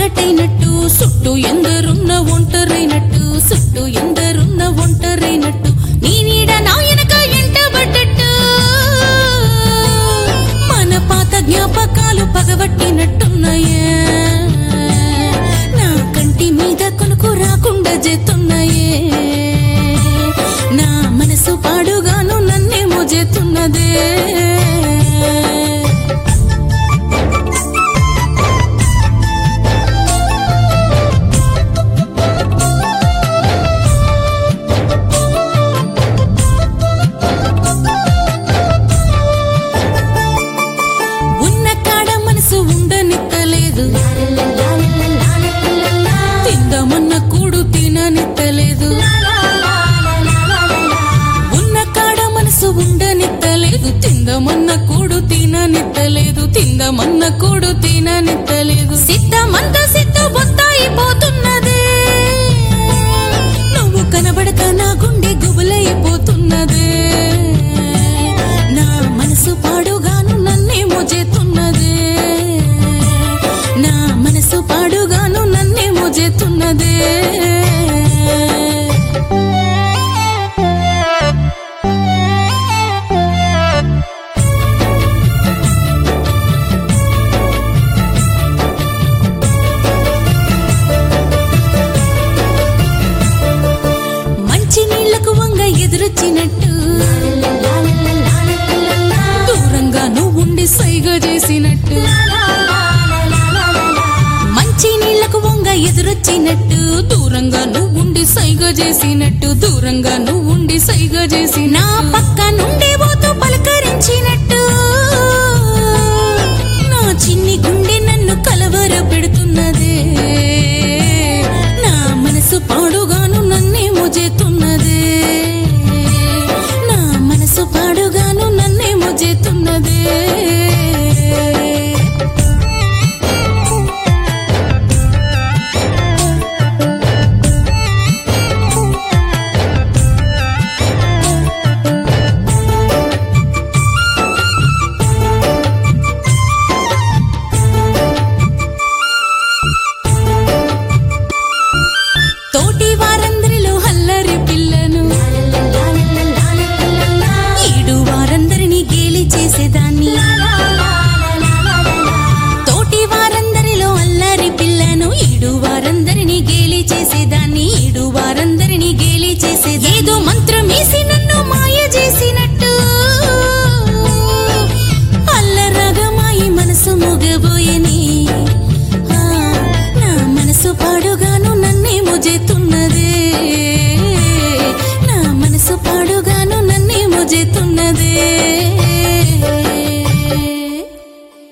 ఒక్కటైనట్టు చుట్టూ ఎందరున్న ఒంటరైనట్టు చుట్టూ ఎందరున్న ఒంటరైనట్టు నీ నీడ నా వెనక ఎంటబడ్డట్టు మన పాత జ్ఞాపకాలు పగబట్టినట్టున్నాయే నా కంటి మీద కొనుకు రాకుండా చేస్తున్నాయే నా మనసు పాడుగాను నన్నేమో చేస్తున్నదే ఉండనిత్తలేదు తిందమన్న కూడు తిననిత్తలేదు ఉన్న కాడ మనసు ఉండనిత్తలేదు తిందమన్న కూడు తిననిత్తలేదు తిందమన్న కూడు తిననిత్తలేదు సిద్ధమంత సిద్ధ బొత్తాయిపోతున్నదే నువ్వు కనబడక నా గుండె గుబులైపోతున్నదే నా మనసు పాడుగాను నన్నేమో చేస్తున్నదే నా మనసు పాడుగాను నన్నేమో చేస్తున్నదే మంచి నీళ్లకు వంగ ఎదురొచ్చినట్టు దూరంగా నువ్వు ఉండి సైగ చేసినట్టు మంచి నీళ్లకు వంగ ఎదురొచ్చినట్టు దూరంగా నువ్వుండి సైగ చేసినట్టు దూరంగా నువ్వుండి సైగ చేసి నా పక్క నుండి పోతూ పలకరించినట్టు